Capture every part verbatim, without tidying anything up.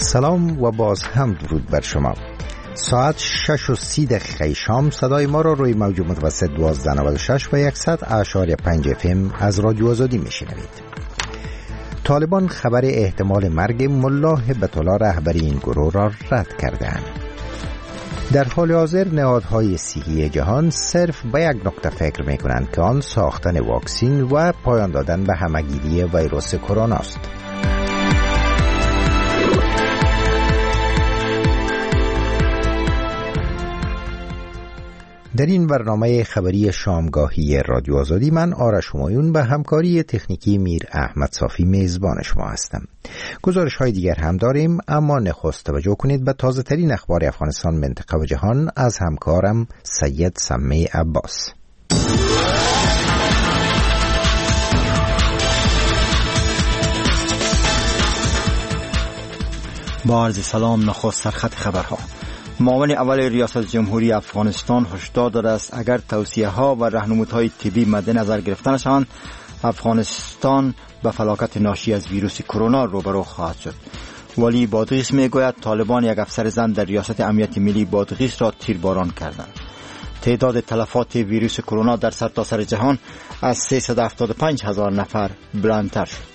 سلام و باز هم درود بر شما. ساعت شش و سی دقیقه شام صدای ما را روی موج متوسط دوازده نود و شش و صد اعشاری پنج اف ام از رادیو آزادی میشنوید. طالبان خبر احتمال مرگ ملا هبت الله رهبری این گروه را رد کردند. در حال حاضر نهادهای صحی جهان صرف به یک نکته فکر می کنند که آن ساختن واکسین و پایان دادن به همهگیری ویروس کرونا است. در این برنامه خبری شامگاهی رادیو آزادی من آرش همایون به همکاری تکنیکی میر احمد صافی میزبان شما هستم. گزارش های دیگر هم داریم، اما نخست توجه کنید به تازه ترین اخبار افغانستان، منطقه و جهان از همکارم سید سمی عباس. با عرض سلام، نخست سرخط خبرها. معاون اول ریاست جمهوری افغانستان هشدار داده است اگر توصیه ها و راهنمودهای طبی مد نظر گرفته نشوند، افغانستان به فلاکت ناشی از ویروس کرونا روبرو خواهد شد. ولی بادغیس میگوید طالبان یک افسر زن در ریاست امنیت ملی بادغیس را تیرباران کردند. تعداد تلفات ویروس کرونا در سرتاسر جهان از سیصد و هفتاد و پنج هزار نفر بلندتر شد.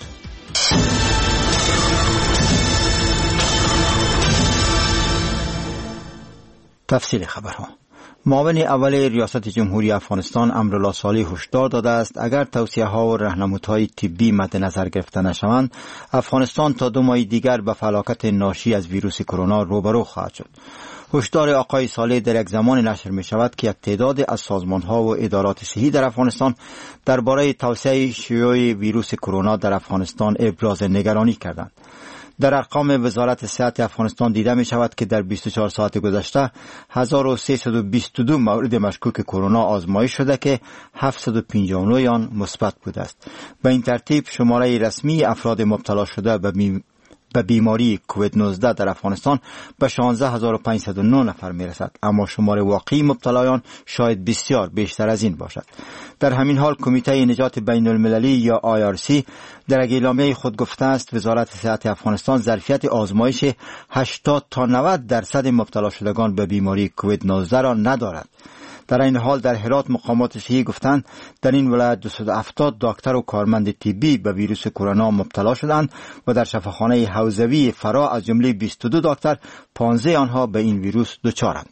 تفصیل خبرها. معاون اول ریاست جمهوری افغانستان امرالله صالح هشدار داده است اگر توصیه ها و راهنمودهای طبی مد نظر گرفته نشوند، افغانستان تا دو ماه دیگر به فلاکت ناشی از ویروس کرونا روبرو خواهد شد. هشدار آقای صالح در یک زمان نشر می شود که یک تعداد از سازمان ها و ادارات صحی در افغانستان درباره توسعه شیوع ویروس کرونا در افغانستان ابراز نگرانی کردند. در ارقام وزارت صحت افغانستان دیده می شود که در بیست و چهار ساعت گذشته هزار و سیصد و بیست و دو مورد مشکوک کرونا آزمایش شده که هفتصد و پنجاه و نه آن مثبت بوده است. به این ترتیب شماره رسمی افراد مبتلا شده به بیم به بیماری کووید نوزده در افغانستان به شانزده هزار و پانصد و نه نفر می رسد، اما شمار واقعی مبتلایان شاید بسیار بیشتر از این باشد. در همین حال کمیته نجات بین المللی یا آی آر سی در اعلامیه خود گفته است وزارت صحت افغانستان ظرفیت آزمایش هشتاد تا نود درصد مبتلا شدگان به بیماری کووید نوزده را ندارد. در این حال در هرات مقامات صحی گفتند در این ولایت دویست و هفتاد دکتر و کارمند طبی به ویروس کرونا مبتلا شدند و در شفاخانه حوزوی فرا از جمله بیست و دو دکتر پانزده آنها به این ویروس دچارند.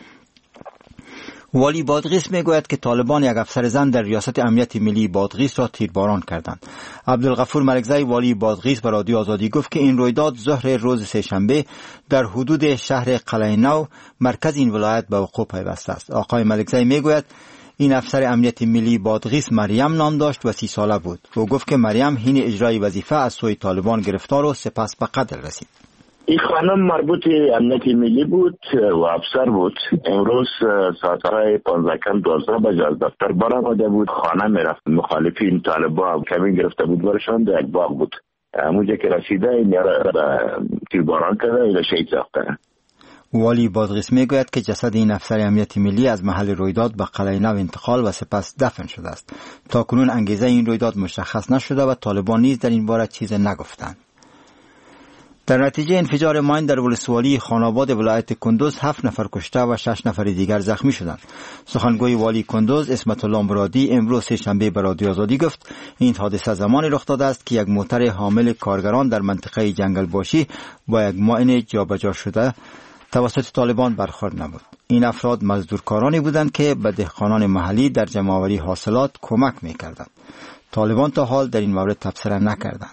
والی بادغیس میگوید که طالبان یک افسر زن در ریاست امنیت ملی بادغیس را تیرباران کردند. عبدالغفور ملکزی والی بادغیس به رادیو آزادی گفت که این رویداد ظهر روز سه‌شنبه در حدود شهر قلعه نو مرکز این ولایت به وقوع پیوسته است. آقای ملکزی میگوید این افسر امنیت ملی بادغیس مریم نام داشت و سی ساله بود. او گفت که مریم حین اجرای وظیفه از سوی طالبان گرفتار و سپس به قتل رسید. این خانم مربوط امنیت ملی بود و افسر بود. امروز ساعتهای پانزده کم دوازده بجه از دفتر برآمده بود. خانه میرفت، مخالفین طالبان کمین گرفته بود برشان در یک باغ بود. همونجا که رسیده این را تیرباران کرده و شهید ساخته. والی بادغیس میگوید که جسد این افسر امنیت ملی از محل رویداد به قلعه نو انتقال و سپس دفن شده است. تاکنون انگیزه این رویداد مشخص نشده و طالبان نیز در این باره چیز نگفتند. در نتیجه انفجار ماین در ولسوالی خاناباد ولایت کندوز هفت نفر کشته و شش نفر دیگر زخمی شدند. سخنگوی والی کندوز اسمت الله مرادی امروز سه‌شنبه به رادیو آزادی گفت این حادثه زمانی رخ داده است که یک موتر حامل کارگران در منطقه جنگل باشی با یک ماین جابجا شده توسط طالبان برخورد نمود. این افراد مزدورکارانی بودند که به دهقانان محلی در جمع‌آوری حاصلات کمک می‌کردند. طالبان تا حال در این مورد تبصره نکردند.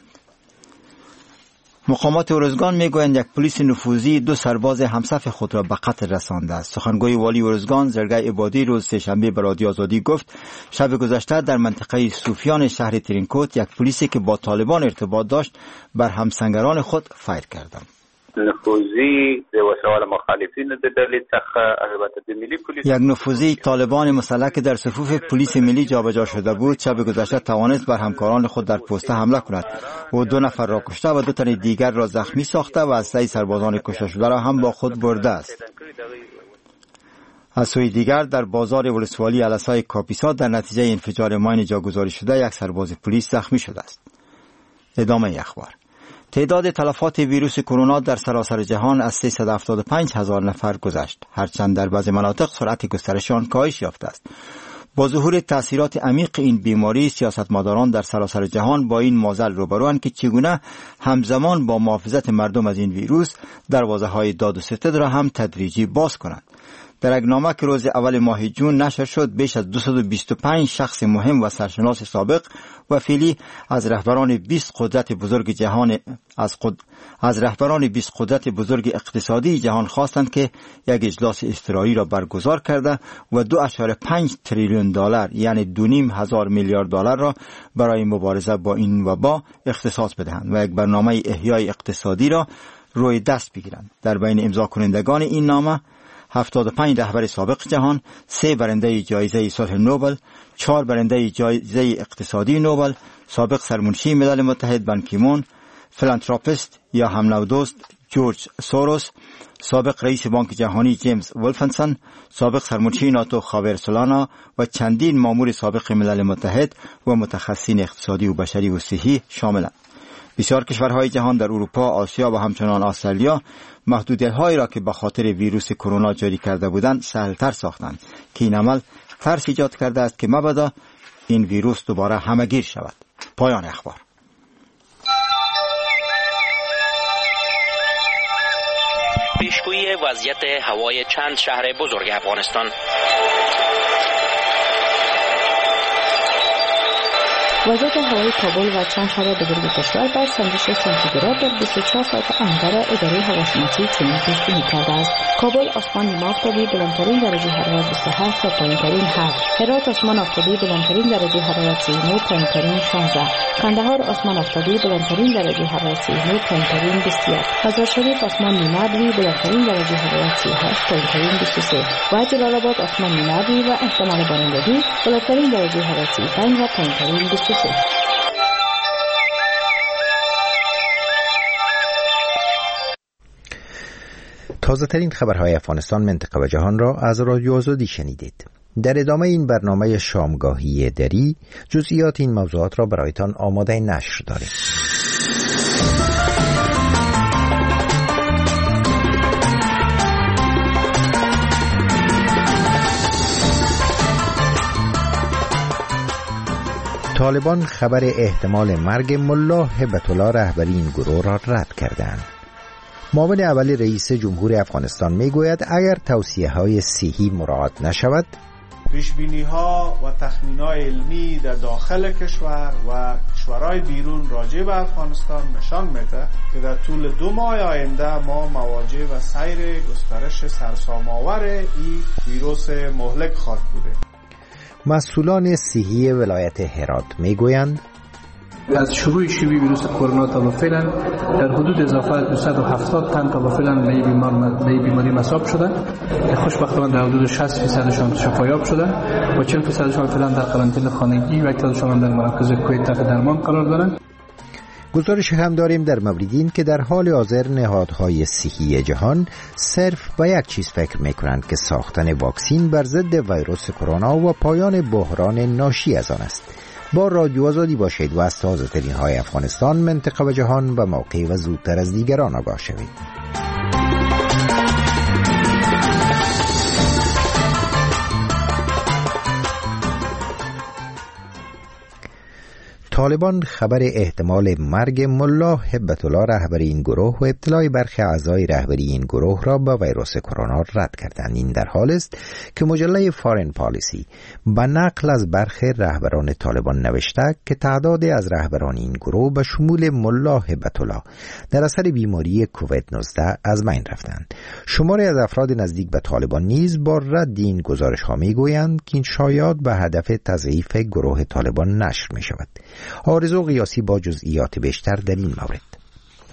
مقامات ارزگان میگویند یک پلیس نفوذی دو سرباز همصف خود را به قتل رسانده است. سخنگوی والی ارزگان زرگای عبادی روز سه‌شنبه به رادیو آزادی گفت شب گذشته در منطقه صوفیان شهر ترینکوت یک پلیسی که با طالبان ارتباط داشت بر همسنگران خود فایر کردند. نفوذی د وسوال مخالفین د ډلې څخه البته د ملي پولیس یک نفوذی طالبان مسلح که در صفوف پلیس ملی جابجا شده بود شب گذشته توانست بر همکاران خود در پوسته حمله کند و دو نفر را کشته و دو تن دیگر را زخمی ساخته و اسلحه سربازان کشته شده را هم با خود برده است. از سوی دیگر در بازار ولسوالی علسای کاپیسا در نتیجه انفجار ماین جاگذاری شده یک سرباز پلیس زخمی شده است. ادامه اخبار. تعداد تلفات ویروس کرونا در سراسر جهان از سیصد و هفتاد و پنج هزار نفر گذشت، هرچند در بعضی مناطق سرعت گسترش آن کاهش یافته است. با ظهور تأثیرات عمیق این بیماری، سیاستمداران در سراسر جهان با این معضل روبروند که چگونه همزمان با محافظت مردم از این ویروس دروازه‌های داد و ستد را هم تدریجی باز کنند. در یک نامه که روز اول ماه جون نشر شد، بیش از دویست و بیست و پنج شخص مهم و سرشناس سابق و فعلی از رهبران بیست قدرت بزرگ جهان از قد... از رهبران بیست قدرت بزرگ اقتصادی جهان خواستند که یک اجلاس اضطراری را برگزار کرده و دو اشاره پنج تریلیون دلار یعنی دو نیم هزار میلیارد دلار را برای مبارزه با این وبا اختصاص بدهند و یک برنامه احیای اقتصادی را روی دست بگیرند. در بین امضا کنندگان این نامه هفتاد و پنج رهبر سابق جهان، سه برنده جایزه صلح نوبل، چهار برنده جایزه اقتصادی نوبل، سابق سرمنشی ملل متحد بان کی مون، فیلانتروپیست یا همنو دوست جورج سوروس، سابق رئیس بانک جهانی جیمز ولفنسون، سابق سرمنشی ناتو خاویر سولانا و چندین مامور سابق ملل متحد و متخصصین اقتصادی و بشری و صحی شاملند. بسیار کشورهای جهان در اروپا، آسیا و همچنان استرالیا محدودیت‌هایی را که به خاطر ویروس کرونا جاری کرده بودند سهل‌تر ساختند که این عمل ترس ایجاد کرده است که مبادا این ویروس دوباره همه‌گیر شود. پایان اخبار. پیشگویی وضعیت هوای چند شهر بزرگ افغانستان. وضعیت هوای کابل و چند شهر بزرگ کشور بر سنجش سانتیگراد در بیست و چهار ساعت آینده اداره هواشناسی چنین پیش‌بینی کرده است. کابل آسمان نیمه آفتابی بلندترین درجه حرارت بیست و هفت و پایین‌ترین هفت. هرات آسمان آفتابی بلندترین درجه حرارت سی و نه، پایین‌ترین شانزده. کندهار آسمان آفتابی بلندترین درجه حرارت سی و نه، پایین‌ترین بیست و یک. مزار شریف آسمان نیمه ابری بلندترین درجه حرارت سی و هشت، پایین‌ترین بیست و سه. و جلال آباد آسمان نیمه ابری و احتمال بارندگی بلندترین درجه حرارت سی و پنج و پایین‌ترین بیست و سه. تازه ترین خبرهای افغانستان، منطقه و جهان را از رادیو آزادی شنیدید. در ادامه این برنامه شامگاهی دری جزئیات این موضوعات را برایتان آماده نشر داریم. طالبان خبر احتمال مرگ ملا هبت الله رهبری این گروه را رد کردند. معاون اول رئیس جمهور افغانستان میگوید اگر توصیه‌های صحی مراعات نشود، پیشبینی‌ها و تخمین‌های علمی در داخل کشور و کشورهای بیرون راجع به افغانستان نشان میده که در طول دو ماه آینده ما مواجه و سیر گسترش سرسام‌آور این ویروس مهلک خواهد بوده. مسئولان صحی ولایت هرات میگویند از شروع شیوع ویروس کرونا تا به فعلا در حدود اضافه دویست و هفتاد تن تا به فعلا به بیمار به بیماری مصاب شدن که خوشبختانه در حدود شصت درصدشان شفایاب شدن و چهل درصدشان فعلا در قرنطینه خانگی و یک درصدشان در مراکز کویت تحت درمان قرار دارند. گزارش هم داریم در مورد این که در حال حاضر نهادهای صحی جهان صرف به یک چیز فکر میکنند که ساختن واکسین بر ضد ویروس کرونا و پایان بحران ناشی از آن است. با رادیو آزادی باشید و از تازه ترین های افغانستان، منطقه و جهان و موقع و زودتر از دیگران آگاه شوید. طالبان خبر احتمال مرگ ملا هبت الله رهبری این گروه و ابتلای برخی اعضای رهبری این گروه را به ویروس کرونا رد کردند. این در حال است که مجله فارن پالیسی به نقل از برخی رهبران طالبان نوشته که تعداد از رهبران این گروه به شمول ملا هبت الله در اثر بیماری کووید نوزده از بین رفتند. شماری از افراد نزدیک به طالبان نیز با رد این گزارش ها می گویند که این شایعات به هدف تضعیف گروه طالبان نشر می شود. آرزو قیاسی با جزئیات بیشتر در این مورد.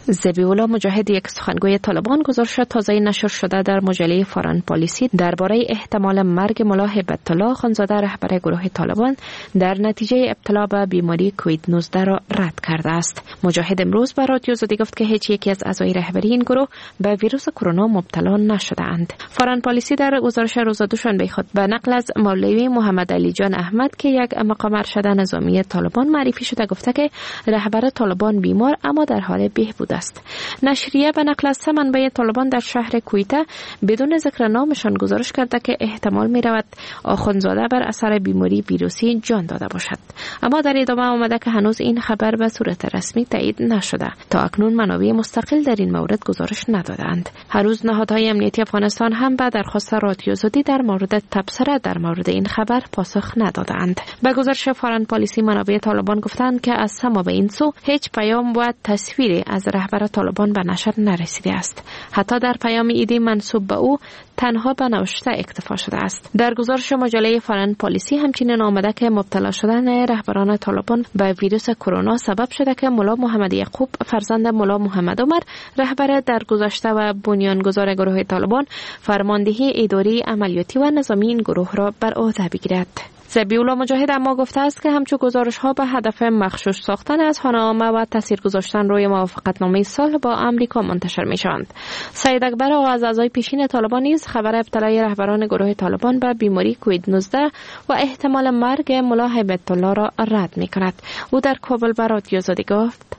ذبیح‌الله مجاهد، یک سخنگوی طالبان، گزارش تازه نشر شده در مجله فارن پالیسی درباره احتمال مرگ ملا هیبت الله اخوندزاده رهبر گروه طالبان در نتیجه ابتلا به بیماری کووید نوزده را رد کرده است. مجاهد امروز به رادیو زدی گفت که هیچ یکی از اعضای رهبری این گروه به ویروس کرونا مبتلا نشده‌اند. فارن پالیسی در گزارش روز دوشنبه خود به نقل از مولوی محمد علی جان احمد که یک مقام ارشد نظامی طالبان معرفی شده گفته که رهبر طالبان بیمار اما در حال بهبود است. نشریه به نقل از سه منبع طالبان در شهر کویته بدون ذکر نامشان گزارش کرده که احتمال می رود آخوندزاده بر اثر بیماری ویروسی جان داده باشد، اما در ادامه آمده که هنوز این خبر به صورت رسمی تایید نشده. تا اکنون منابع مستقل در این مورد گزارش ندادند. هر روز نهادهای امنیتی افغانستان هم به درخواست رادیو زدی در مورد تبصره در مورد این خبر پاسخ ندادند. به گزارش فارن پالیسی منابع طالبان گفتند که از سما به این سو هیچ پیام و تصویری از رهبر طالبان به نشر نرسیده است. حتی در پیام ایدی منسوب به او تنها به نوشته اکتفا شده است. در گزارش مجله فارن پالیسی همچنین آمده که مبتلا شدن رهبران طالبان به ویروس کرونا سبب شده که ملا محمد یعقوب فرزند ملا محمد عمر رهبر در گذشته و بنیانگذار گروه طالبان فرماندهی اداری عملیاتی و نظامی این گروه را بر عهده بگیرد. ذبیح‌الله مجاهد اما گفته است که همچون گزارش‌ها به هدف مخشوش ساختن اذهان‌آمه و تاثیر گذاشتن روی موافقتنامه صلح با آمریکا منتشر می‌شوند. سید اکبر آقا از اعضای پیشین طالبان نیز خبر ابتلای رهبران گروه طالبان به بیماری کووید نوزده و احتمال مرگ ملا هیبت الله را رد می‌کند. او در کابل به رادیو زدی گفت: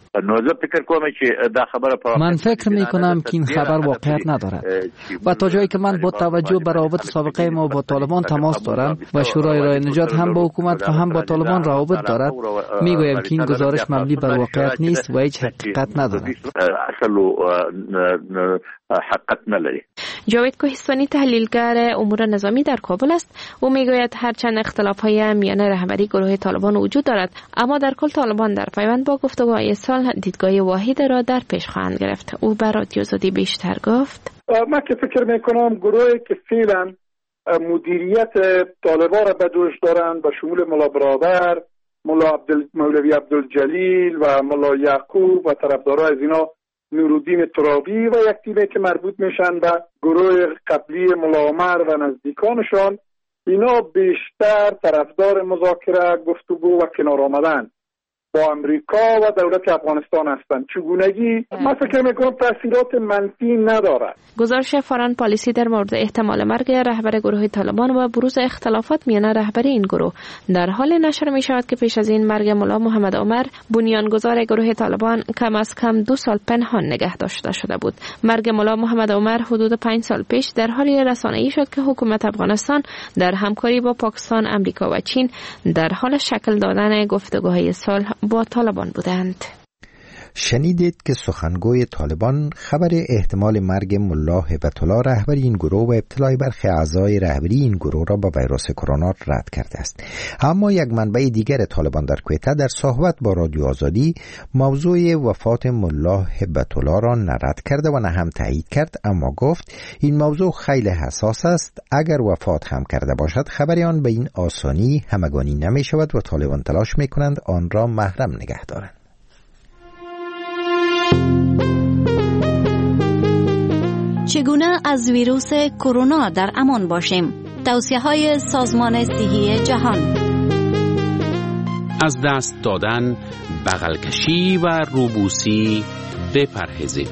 من فکر می کنم که این خبر واقعیت ندارد و تا جایی که من با توجه به روابط سابقه ما با طالبان تماس دارم و شورای رای نجات هم با حکومت و هم با طالبان روابط دارد، می گویم که این گزارش مبنی بر واقعیت نیست و هیچ حقیقت ندارد. حقیقت نداره. جاوید کوهستانی تحلیلگر امور نظامی در کابل است. او میگوید هرچند اختلاف‌های میان رهبری گروه طالبان وجود دارد، اما در کل طالبان در پیوند با گفتگوهای صلح دیدگاه واحد را در پیش خواهند گرفت. او بر رادیو زدی بیشتر گفت: من که فکر میکنم گروهی که فعلا مدیریت طالبان را به دوش دارند به شمول ملا برادر، ملا عبدال مولوی عبدالجلیل و ملا یعقوب و طرفدارای از اینا نورالدین ترابی و یک تیمی که مربوط میشن به گروه قبلی ملا عمر و نزدیکانشان، اینا بیشتر طرفدار مذاکره، گفتگو و کنار آمدن با امریکا و دولت افغانستان هستند. چگونگی من فکر میکنم تاثیرات منفی ندارد. گزارش فارن پالیسی در مورد احتمال مرگ رهبر گروه طالبان و بروز اختلافات میان رهبری این گروه در حال نشر می شود که پیش از این مرگ ملا محمد عمر بنیانگذار گروه طالبان کم از کم دو سال پنهان نگه داشته شده بود. مرگ ملا محمد عمر حدود پنج سال پیش در حالی رسانه‌ای شد که حکومت افغانستان در همکاری با پاکستان، امریکا و چین در حال شکل دادن گفتگوهای صلح با طالبان بودند. شنیدید که سخنگوی طالبان خبر احتمال مرگ ملا هیبت الله رهبر این گروه و ابتلای برخی اعضای رهبری این گروه را با ویروس کرونا رد کرده است. اما یک منبع دیگر طالبان در کویته در صحبت با رادیو آزادی موضوع وفات ملا هیبت الله را نه رد کرده و نه هم تایید کرد، اما گفت این موضوع خیلی حساس است. اگر وفات هم کرده باشد خبری آن به این آسانی همگانی نمی شود و طالبان تلاش می کنند آن را محرم نگه دارند. چگونه از ویروس کرونا در امان باشیم؟ توصیه‌های سازمان صحی جهان: از دست دادن، بغل کشی و روبوسی بپرهیزید.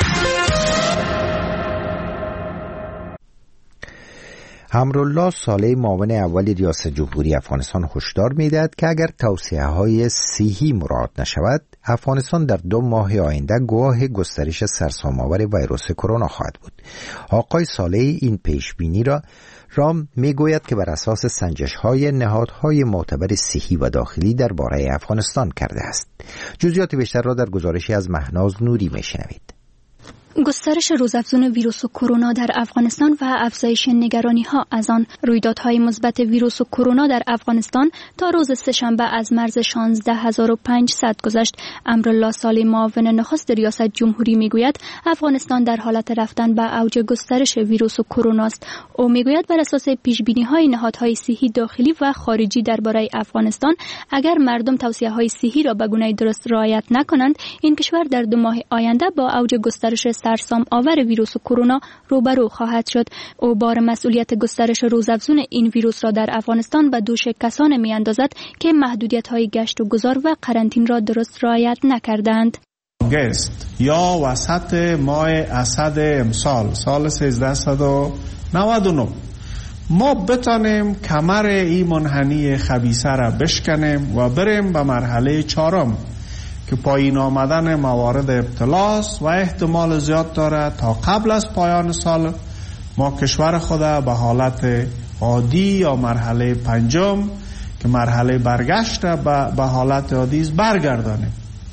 امرالله صالح، معاون اول ریاست جمهوری افغانستان، هشدار می‌دهد که اگر توصیه‌های صحی مراعات نشود، افغانستان در دو ماه آینده گواه گسترش سرسام‌آور ویروس کرونا خواهد بود. آقای صالح این پیشبینی را را میگوید که بر اساس سنجش‌های نهادهای معتبر صحی و داخلی درباره افغانستان کرده است. جزئیات بیشتر را در گزارشی از مهناز نوری می‌شنوید. گسترش روزافزون ویروس کرونا در افغانستان و افزایش نگرانی‌ها از آن. رویدادهای مثبت ویروس کرونا در افغانستان تا روز سه‌شنبه از مرز شانزده هزار و پانصد گذشت. امرالله صالح، معاون نخست ریاست جمهوری، میگوید افغانستان در حالت رفتن به اوج گسترش ویروس کرونا است. او میگوید بر اساس پیش‌بینی‌های نهادهای صحی داخلی و خارجی درباره افغانستان، اگر مردم توصیه‌های صحی را به گونه درست رعایت نکنند، این کشور در دو ماه آینده با اوج گسترش سرسام آور ویروس کرونا روبرو خواهد شد. او بار مسئولیت گسترش روزافزون این ویروس را در افغانستان به دوش کسان میاندازد که محدودیت‌های گشت و گذار و قرنطینه را درست رعایت نکردند. گست یا وسط ماه اسد امسال سال سیزده نود و نه ما بتانیم کمر این منحنی خبیثه را بشکنیم و بریم به مرحله چهارم که پایین آمدن موارد ابتلاس و احتمال زیاد داره تا قبل از پایان سال ما کشور خود به حالت عادی یا مرحله پنجم که مرحله برگشت به حالت عادی برگردانیم.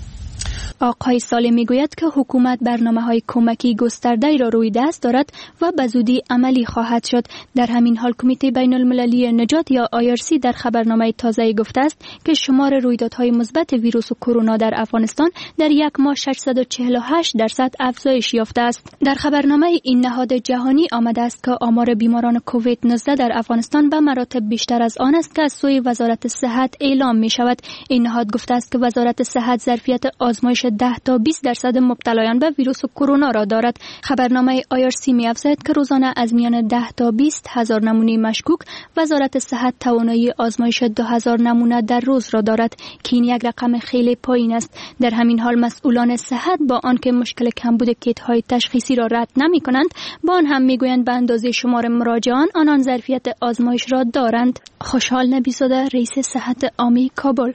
آقای صالح میگوید که حکومت برنامه‌های کمکی گسترده‌ای را روی دست دارد و به زودی عملی خواهد شد. در همین حال کمیته بین المللی نجات یا آی آر سی در خبرنامه تازه گفته است که شمار رویدادهای مثبت ویروس کرونا در افغانستان در یک ماه ششصد و چهل و هشت درصد افزایش یافته است. در خبرنامه این نهاد جهانی آمده است که آمار بیماران کووید نوزده در افغانستان به مراتب بیشتر از آن است که از سوی وزارت صحت اعلام می شود. این نهاد گفته است که وزارت صحت ظرفیت آزمایش ده تا بیست درصد مبتلایان به ویروس کرونا را دارد. خبرنامه آی آر سی می‌افزاید که روزانه از میان ده تا بیست هزار نمونه مشکوک وزارت صحت توانایی آزمایش دو هزار نمونه در روز را دارد که این یک رقم خیلی پایین است. در همین حال مسئولان صحت با آنکه مشکل کمبود کیت‌های تشخیصی را رد نمی‌کنند، با آن هم می‌گویند به اندازه شمار مراجعان آنان ظرفیت آزمایش را دارند. خوشحال نبی‌زاده، رئیس صحت عامی کابل: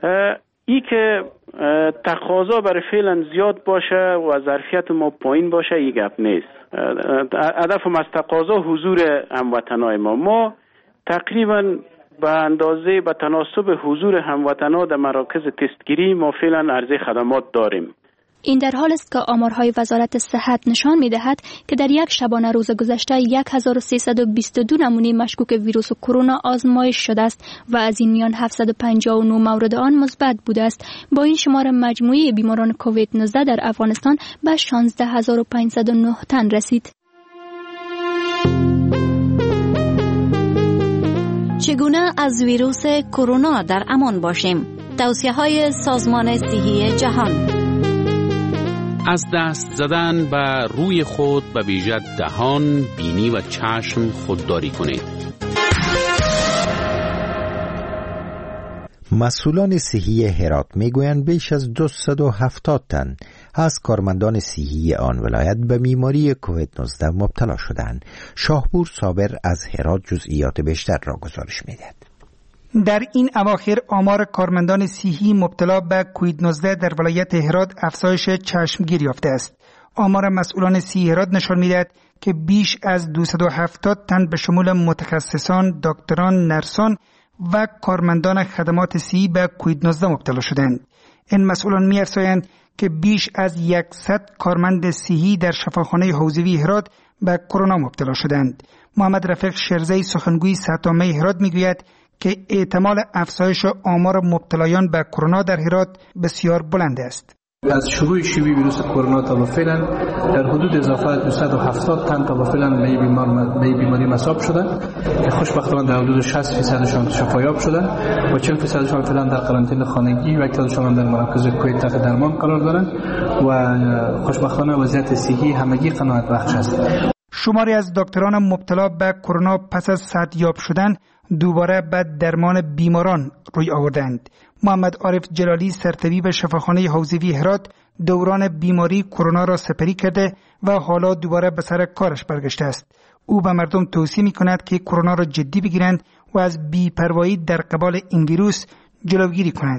ای که تقاضا برای فعلا زیاد باشه و ظرفیت ما پایین باشه ای گپ نیست. هدفم از تقاضا حضور هموطنای ما. ما تقریبا به اندازه به تناسب حضور هموطنا در مراکز تستگیری ما فعلا عرضه خدمات داریم. این در حال است که آمارهای وزارت صحت نشان می‌دهد که در یک شبانه روز گذشته هزار و سیصد و بیست و دو نمونه مشکوک ویروس کرونا آزمایش شده است و از این میان هفتصد و پنجاه و نه مورد آن مثبت بوده است. با این شمار مجموعی بیماران کووید نوزده در افغانستان به شانزده هزار و پانصد و نه تن رسید. چگونه از ویروس کرونا در امان باشیم؟ توصیه‌های سازمان صحی جهان: از دست زدن به روی خود به ویژه دهان، بینی و چشم خودداری کنید. مسئولان صحی هرات میگویند بیش از دویست و هفتاد تن از کارمندان صحی آن ولایت به بیماری کووید نوزده مبتلا شدند. شاهپور صابر از هرات جزئیات بیشتر را گزارش می‌دهد. در این اواخر آمار کارمندان صحی مبتلا به کووید نوزده در ولایت هرات افزایش چشمگیر یافته است. آمار مسئولان صحی هرات نشان می‌دهد که بیش از دویست و هفتاد تن به شمول متخصصان، دکتران، نرسان و کارمندان خدمات صحی به کووید نوزده مبتلا شدند. این مسئولان می‌افزایند که بیش از صد کارمند صحی در شفاخانه حوزوی هرات به کرونا مبتلا شدند. محمد رفیق شرزی، سخنگوی صحت عامه هرات، میگوید که احتمال افزایش آمار مبتلایان به کرونا در هرات بسیار بلند است. از شروع شیوع ویروس کرونا تا به فعلا در حدود اضافه دویست و هفتاد تن تا به فعلا به بیمار به بیماری مصاب شدن که خوشبختانه در حدود شصت درصدشان شفایاب شدن و چهل درصدشان فعلا در قرنطینه خانگی و یک درصدشان در مراکز کووید تحت درمان قرار دارند و خوشبختانه وضعیت صحی همگی قناعت بخش است. شماری از دکتران مبتلا به کرونا پس از صحتیاب شدن دوباره به درمان بیماران روی آوردند. محمد عارف جلالی، سرطبیب شفاخانه حوزوی هرات، دوران بیماری کرونا را سپری کرده و حالا دوباره به سر کارش برگشته است. او به مردم توصیه می‌کند که کرونا را جدی بگیرند و از بی‌پروایی در قبال این ویروس جلوگیری کنند.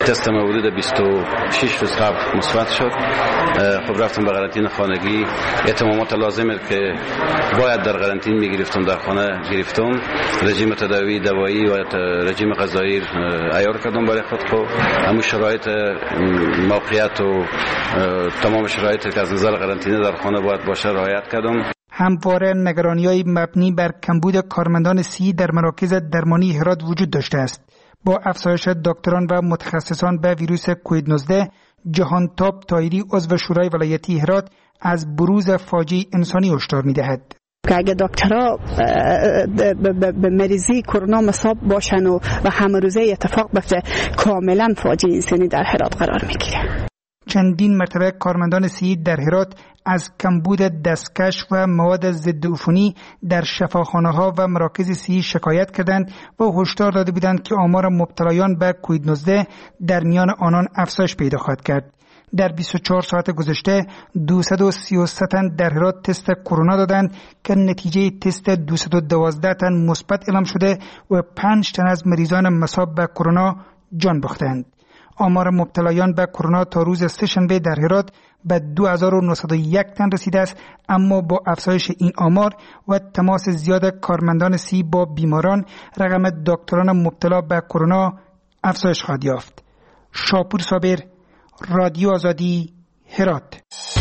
تست ما حدود بیست و شش روز قبل مثبت شد. خب رفتم به قرنطینه خانگی. اتمامات لازمه که باید در قرنطینه میگرفتم در خانه گرفتم. رژیم تداوی دوایی و رژیم غذایی عیار کردم برای خود. خب همون شرایط موقعیت و تمام شرایطی که از نظر قرنطینه در خانه باید باشه رعایت کردم. همواره نگرانی‌های مبنی بر کمبود کارمندان صحی در مراکز درمانی هرات وجود داشته است. با افزایش دکتران و متخصصان به ویروس کووید نوزده، جهانتاب طاهری عضو شورای ولایتی هرات از بروز فاجعه انسانی هشدار می‌دهد. که اگه دکترها به مریضی کرونا مصاب باشن و همه روزه اتفاق بیفته، کاملا فاجعه انسانی در هرات قرار میگیره. چندین مرتبه کارمندان صحی در هرات از کمبود دستکش و مواد ضد عفونی در شفاخانه‌ها و مراکز صحی شکایت کردند و هشدار داده بودند که آمار مبتلایان به کووید نوزده در میان آنان افزایش پیدا خواهد کرد. در بیست و چهار ساعت گذشته دویست و سی و سه تن در هرات تست کرونا دادند که نتیجه تست دویست و دوازده تن مثبت اعلام شده و پنج تن از مریضان مصاب به کرونا جان باختند. آمار مبتلایان به کرونا تا روز سه‌شنبه در هرات به دو هزار و نهصد و یک تن رسیده است، اما با افزایش این آمار و تماس زیاد کارمندان صحی با بیماران، رقم دکتران مبتلا به کرونا افزایش خواهد یافت. شاپور صابر، رادیو آزادی، هرات.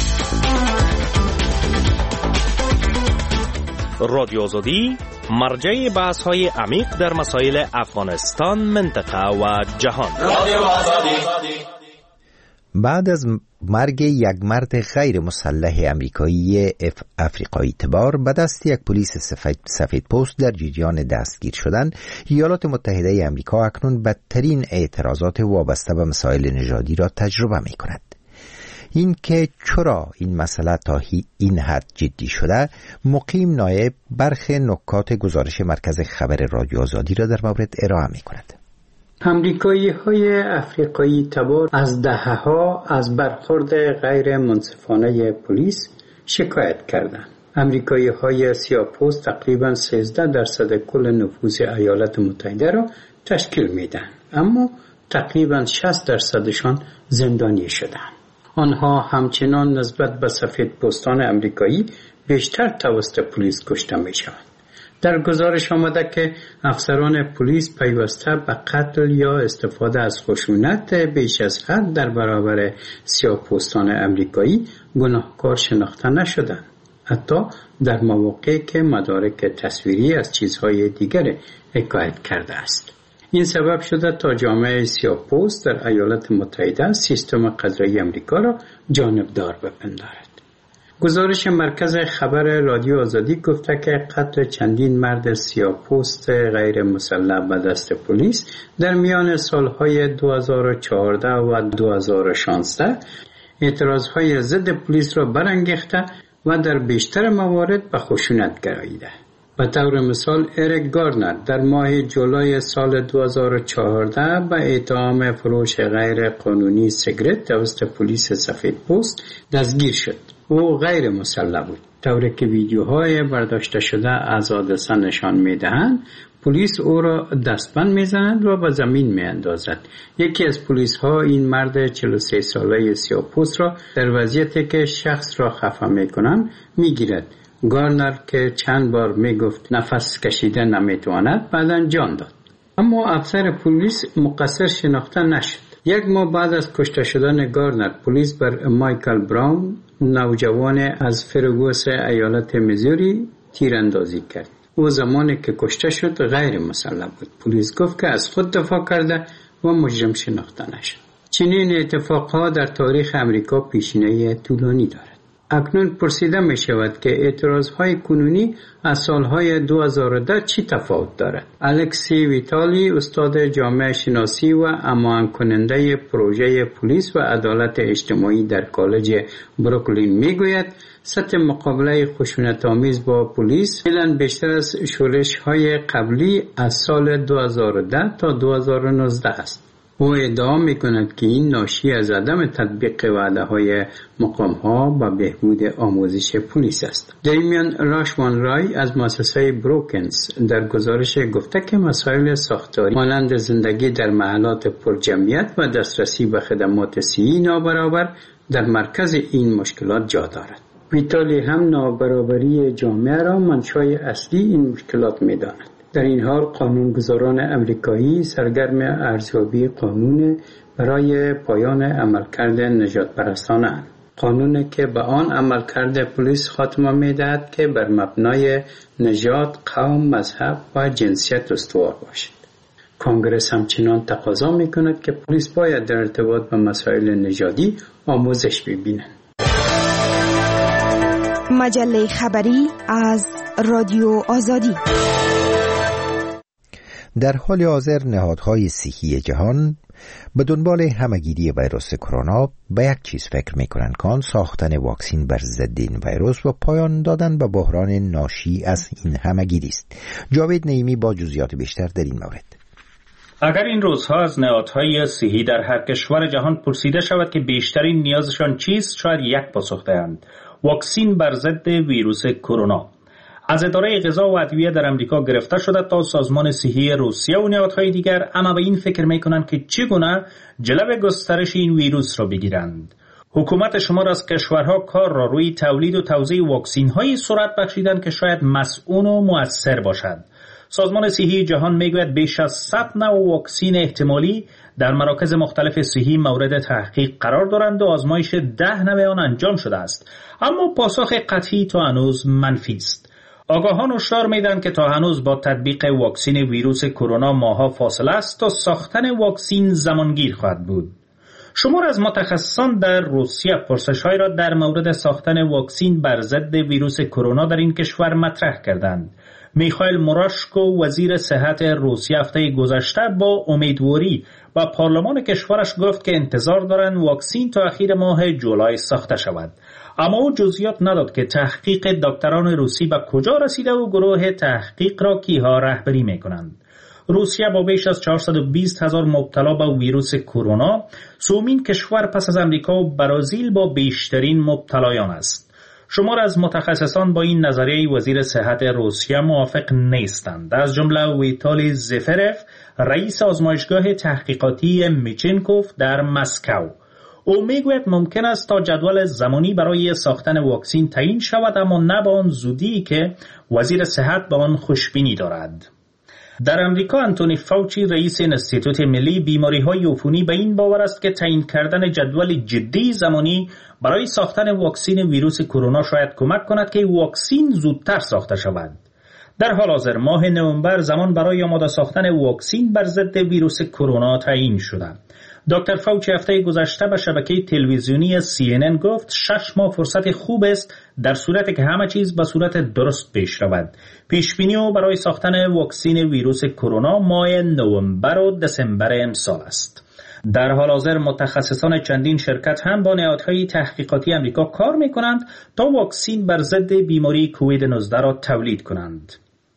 رادیو آزادی مرجع بحث های عمیق در مسائل افغانستان، منطقه و جهان. بعد از مرگ یک مرد غیر مسلح امریکایی افریقایی تبار به دست یک پلیس سفید پوست در جریان دستگیر شدن، ایالات متحده امریکا اکنون بدترین اعتراضات وابسته به مسائل نژادی را تجربه می کند. این که چرا این مسئله تا این حد جدی شده، مقیم نایب برخی نکات گزارش مرکز خبر رادیو آزادی را در مورد ارائه می کند. امریکایی های افریقایی تبار از دهه‌ها از برخورد غیر منصفانه پلیس شکایت کردند. امریکایی های سیاه‌پوست تقریباً سیزده درصد کل نفوذ ایالات متحده را تشکیل میدن، اما تقریباً شصت درصدشان زندانی شدند. آنها همچنان نسبت به سفید پوستان امریکایی بیشتر توسط پلیس کشته می شوند. در گزارش آمده که افسران پلیس پیوسته به قتل یا استفاده از خشونت بیش از حد در برابر سیاه‌پوستان امریکایی گناهکار شناخته نشدند، حتی در مواقعی که مدارک تصویری از چیزهای دیگر حکایت کرده است. این سبب شده تا جامعه سیاه‌پوست در ایالات متحده سیستم قضایی امریکا را جانبدار بپندارد. گزارش مرکز خبر رادیو آزادی گفته که قتل چندین مرد سیاه‌پوست غیر مسلح به دست پلیس در میان سالهای دو هزار و چهارده و دو هزار و شانزده اعتراضهای ضد پلیس را برانگیخته و در بیشتر موارد به خشونت گراییده. به طور مثال اریک گارنر در ماه جولای سال دو هزار و چهارده به اتهام فروش غیر قانونی سیگرت توسط پلیس سفید پوست دستگیر شد. او غیر مسلح بود، طوری که ویدیوهای برداشته شده از حادثه نشان می‌دهند. پلیس او را دستبند می‌زند و به زمین می‌اندازد. یکی از پلیس‌ها این مرد چهل و سه ساله سیاه‌پوست را در وضعیتی که شخص را خفه می‌کنند می‌گیرد. گارنر که چند بار میگفت نفس کشیده نمیتواند، بعداً جان داد. اما افسر پلیس مقصر شناخته نشد. یک ماه بعد از کشته شدن گارنر، پلیس بر مایکل براون، نوجوان از فرگوس ایالت میزوری، تیراندازی کرد. او زمانی که کشته شد غیر مسلح بود. پلیس گفت که از خود دفاع کرده و مجرم شناخته نشد. چنین اتفاقها در تاریخ امریکا پیشینه طولانی دارد. اکنون پرسیده می شود که اعتراضهای کنونی از سالهای دو هزار و ده چی تفاوت دارد؟ الکسی ویتالی، استاد جامعه شناسی و امان کننده پروژه پلیس و عدالت اجتماعی در کالج بروکلین می گوید سطح مقابله خشونت‌آمیز با پلیس فعلا بیشتر از شورش‌های قبلی از سال دو هزار و ده تا دو هزار و نوزده است. او ادعا میکند که این ناشی از عدم تطبیق وعده های مقام ها و بهبود آموزش پلیس است. در این میان راشوان رای از مؤسسه بروکنز در گزارش گفته که مسائل ساختاری مانند زندگی در محلات پرجمعیت و دسترسی به خدمات صحی نابرابر در مرکز این مشکلات جا دارد. ویتالی هم نابرابری جامعه را منشأ اصلی این مشکلات می‌داند. در این حال قانونگذاران امریکایی سرگرم ارزیابی قانون برای پایان عملکرد نژاد پرستانه، قانونی که به آن عملکرد پلیس خاتمه می‌دهد که بر مبنای نژاد، قوم، مذهب و جنسیت استوار باشد. کنگره همچنان تقاضا می‌کند که پلیس باید در ارتباط با مسائل نژادی آموزش ببینند. مجله خبری از رادیو آزادی. در حال حاضر نهادهای صحی جهان به دنبال همگیری ویروس کرونا به یک چیز فکر می‌کنند که آن ساختن واکسین بر ضد این ویروس و پایان دادن به بحران ناشی از این همگیری است. جاوید نعیمی با جزئیات بیشتر در این مورد. اگر این روزها از نهادهای صحی در هر کشور جهان پرسیده شود که بیشترین نیازشان چیست، شاید یک پاسخ دهند: واکسین بر ضد ویروس کرونا. از اداره غذا و ادویه در امریکا گرفته شده تا سازمان صحی روسیه و نهادهای دیگر، اما به این فکر می‌کنند که چگونه جلو گسترش این ویروس را بگیرند. حکومت شمار از کشورها کار را روی تولید و توزیع واکسین‌های صورت بخشیدند که شاید مسئول و مؤثر باشد. سازمان صحی جهان میگوید بیش از صد نوع واکسین احتمالی در مراکز مختلف صحی مورد تحقیق قرار دارند و آزمایش ده نوع آن انجام شده است، اما پاسخ قطعی تا هنوز منفی است. آگاهان هشدار میدن که تا هنوز با تطبیق واکسین ویروس کرونا ماها فاصله است تا ساختن واکسین زمانگیر خواهد بود. شمار از متخصصان در روسیه پرسش‌هایی را در مورد ساختن واکسین بر ضد ویروس کرونا در این کشور مطرح کردند. میخائیل موراشکو وزیر صحت روسیه هفته گذشته با امیدواری و پارلمان کشورش گفت که انتظار دارند واکسین تا اخیر ماه جولای ساخته شود، اما او جزئیات نداد که تحقیق دکتران روسی به کجا رسیده و گروه تحقیق را کیها رهبری میکنند. روسیه با بیش از چهارصد و بیست هزار مبتلا به ویروس کرونا سومین کشور پس از امریکا و برزیل با بیشترین مبتلایان است. شمار از متخصصان با این نظریه وزیر صحت روسیه موافق نیستند، از جمله ویتالی زفرف، رئیس آزمایشگاه تحقیقاتی میچنکوف در مسکو. او میگوید ممکن است تا جدول زمانی برای ساختن واکسین تعیین شود، اما نه به آن زودی که وزیر صحت به آن خوشبینی دارد. در امریکا انتونی فاوچی رئیس انستیتوت ملی بیماری‌های عفونی به این باور است که تعیین کردن جدول جدی زمانی برای ساختن واکسین ویروس کرونا شاید کمک کند که واکسین زودتر ساخته شود. در حال حاضر ماه نوامبر زمان برای آماده ساختن واکسین بر ضد ویروس کرونا تعیین شده. دکتر فاوچی هفته گذشته به شبکه تلویزیونی سی ان ان گفت شش ماه فرصت خوب است در صورتی که همه چیز به صورت درست پیش رود. پیش بینی او برای ساختن واکسین ویروس کرونا ماه نوامبر و دسامبر امسال است. در حال حاضر متخصصان چندین شرکت هم با نهادهای تحقیقاتی امریکا کار می‌کنند تا واکسین بر ضد بیماری کووید نوزده را تولید کنند.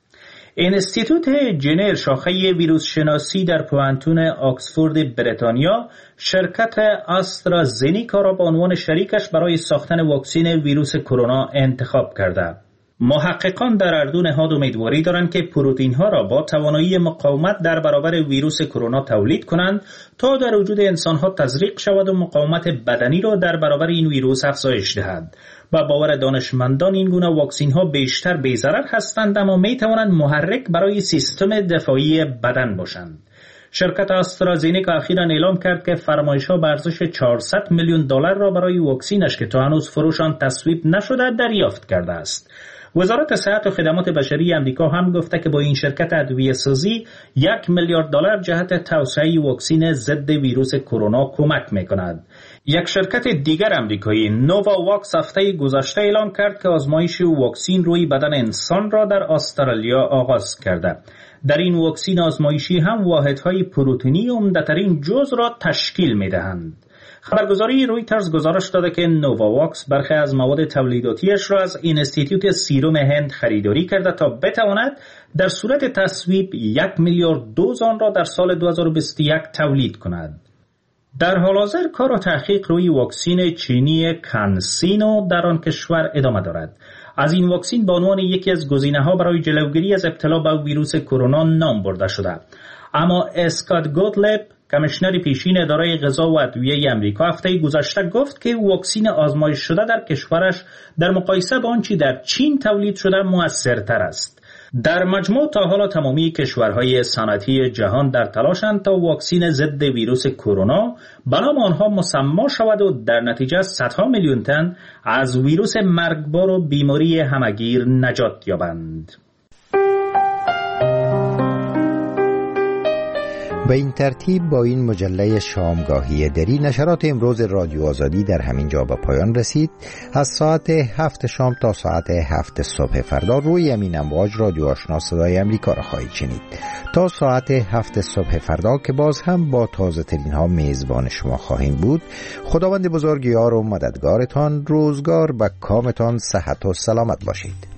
انستیتوت جنر شاخه ویروس شناسی در پوهنتون آکسفورد بریتانیا شرکت آسترازنیکا را به عنوان شریکش برای ساختن واکسین ویروس کرونا انتخاب کرده. محققان در اردو نهاد امیدواری دارند که پروتئین ها را با توانایی مقاومت در برابر ویروس کرونا تولید کنند تا در وجود انسان ها تزریق شود و مقاومت بدنی را در برابر این ویروس افزایش دهد. با باور دانشمندان این گونه واکسین ها بیشتر بی‌ضرر هستند، اما می توانند محرک برای سیستم دفاعی بدن باشند. شرکت آسترازنیکا اخیراً اعلام کرد که فرمایش‌ها به ارزش چهارصد میلیون دلار را برای واکسینش که تا هنوز فروش آن تصویب نشده دریافت کرده است. وزارت صحت و خدمات بشری امریکا هم گفته که با این شرکت ادویه‌سازی یک میلیارد دلار جهت توسعه واکسین ضد ویروس کرونا کمک می‌کند. یک شرکت دیگر امریکایی نوواواکس هفته گذشته اعلام کرد که آزمایش واکسین روی بدن انسان را در استرالیا آغاز کرده. در این واکسین آزمایشی هم واحدهای پروتئینی عمده‌ترین جزء را تشکیل می‌دهند. خبرگزاری رویترز گزارش داده که نوواواکس برخی از مواد تولیداتیش را از اینستیتوت سیروم هند خریداری کرده تا بتواند در صورت تصویب یک میلیارد دوز آن را در سال دو هزار و بیست و یک تولید کند. در حال حاضر کار و تحقیق روی واکسین چینی کانسینو در آن کشور ادامه دارد. از این واکسین به عنوان یکی از گزینه‌ها برای جلوگیری از ابتلا به ویروس کرونا نام برده شده. اما اسکات گوتلب، کمیشنر پیشین اداره غذا و ادویه امریکا، هفته گذشته گفت که واکسین آزمایش شده در کشورش در مقایسه با آنچه در چین تولید شده موثرتر است. در مجموع تا حالا تمامی کشورهای صنعتی جهان در تلاشند تا واکسین ضد ویروس کرونا به نام آنها مسما شود و در نتیجه صدها میلیون تن از ویروس مرگبار و بیماری همگیر نجات یابند. به این ترتیب با این مجله شامگاهی دری نشرات امروز رادیو آزادی در همین جا به پایان رسید. از ساعت هفت شام تا ساعت هفت صبح فردا روی همین امواج رادیو آشنا صدای امریکا را خواهید شنید. تا ساعت هفت صبح فردا که باز هم با تازه ترین ها میزبان شما خواهیم بود. خداوند بزرگ یار و مددگارتان، روزگار به کامتان، صحت و سلامت باشید.